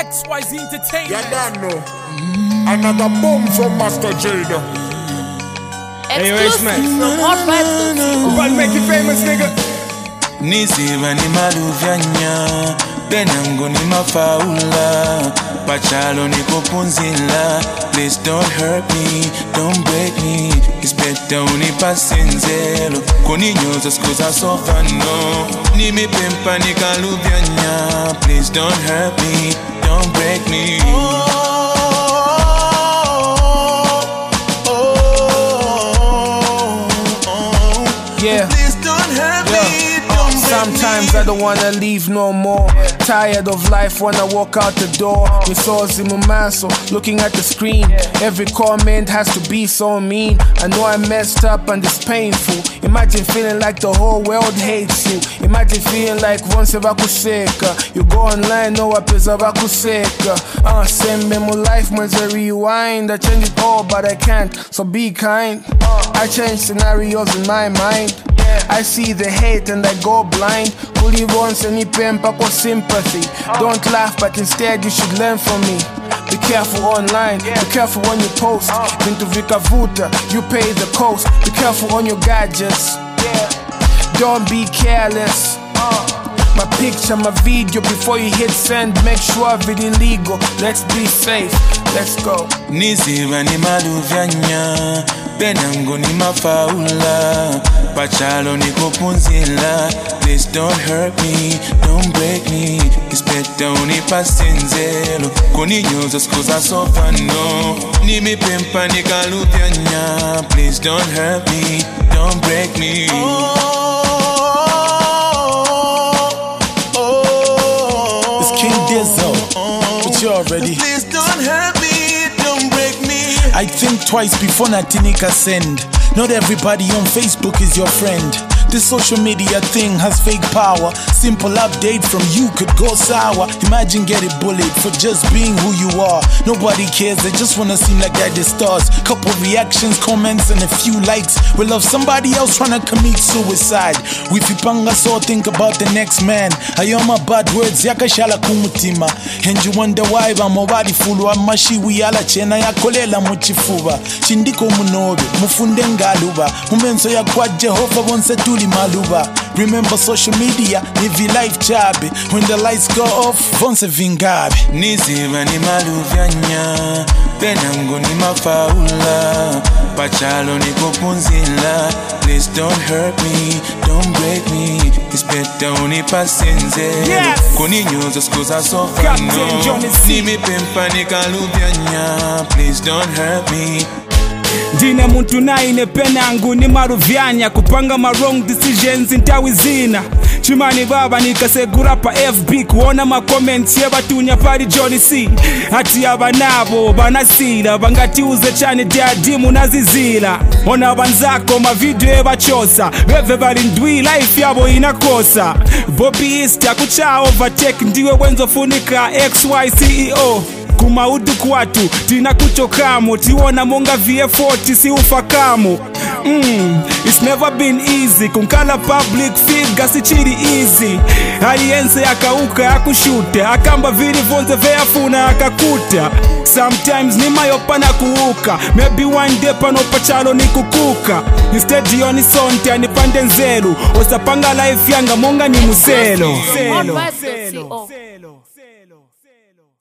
XYZ Entertainment. You don't know. Another bomb from Master Jada. Exclusive from HotVibes.co. About to make you famous, nigga. Nisiva ni maluvyanya Benango ni mafaula Pachalo ni kupunzila Please don't hurt me, don't break me It's better unipasinzelo Kuninyoza skuza sofano Nimepempa ni kaluvyanya Please don't hurt me, don't break me Yeah. Please don't hurt me, don't break Sometimes me. I don't wanna leave no more. Tired of life when I walk out the door. Misozi mumaso, looking at the screen. Every comment has to be so mean. I know I messed up and it's painful. Imagine feeling like the whole world hates you. Imagine feeling like once vakuseka. You go online, no apeza vakuseka. Sembe mu life mwenze rewind. I change it all but I can't, so be kind. I change scenarios in my mind. I see the hate and I go blind. Kuli wants any pempa for sympathy. Don't laugh, but instead you should learn from me. Be careful online, be careful when you post. Into Vikavuta, you pay the cost. Be careful on your gadgets. Don't be careless. My picture, my video, before you hit send, make sure it's illegal. Let's be safe, let's go. Nisiva ni maluvyanya Benango ni mafaula Pachalo ni kupunzila Please don't hurt me, don't break me It's better unipasinzelo Kuninyoza skuza sofano Nimepempa ni kaluvyanya Please don't hurt me, don't break me It's King Dizzo, but you already. Please don't hurt me, don't break me I think twice before Natinika send. Not everybody on Facebook is your friend. This social media thing has fake power. Simple update from you could go sour. Imagine getting bullied for just being who you are. Nobody cares, they just wanna seem like they're the stars. Couple reactions, comments, and a few likes will of somebody else trying to commit suicide. Wifipanga so think about the next man. Ayoma bad words yakashala kumutima. And you wonder why bamobadi fulu amashi wiyala chena yakolela muchifuba. Chindiko munobe mufunde ngaluba. Mumenso ya kwa Jehova bonse tuli maluba. Remember social media nivi life chabe. When the lights go off vonse vingabe. Nisiva ni maluvyanya Benango ni mafaula Pachalo ni kupunzila Please don't hurt me, don't break me It's better unipasinzelo Yes. Kuninyoza skuza Captain sofano Johnny C. Nimepempa ni kaluvyanya Please don't hurt me Ndine muntu naine penangu ni maruvyanya kupanga ma wrong decisions ntawi zina chimani baba nikasegura pa FB kuona ma comments yebatunya pali Johnny C ati abanabo banasila bangatiuze chane daddy munazizila ona banzako ma video ebachosa beve bali ndwi life yabo inakosa Bobby East akucha overtake ndiwe wenzo funika XY CEO Kumaudu kwatu, tina kuchokamo Tiwana monga VF40 si ufakamo It's never been easy Kunkala public figure si chiri easy Aliense yakauka akushute Akamba vili vonze veafuna akakuta Sometimes ni mayopana kuuka Maybe one day panopachalo ni kukuka Instead yoni sonte anipande nzelu Osapanga life yanga monga ni muselo HotVibes.co.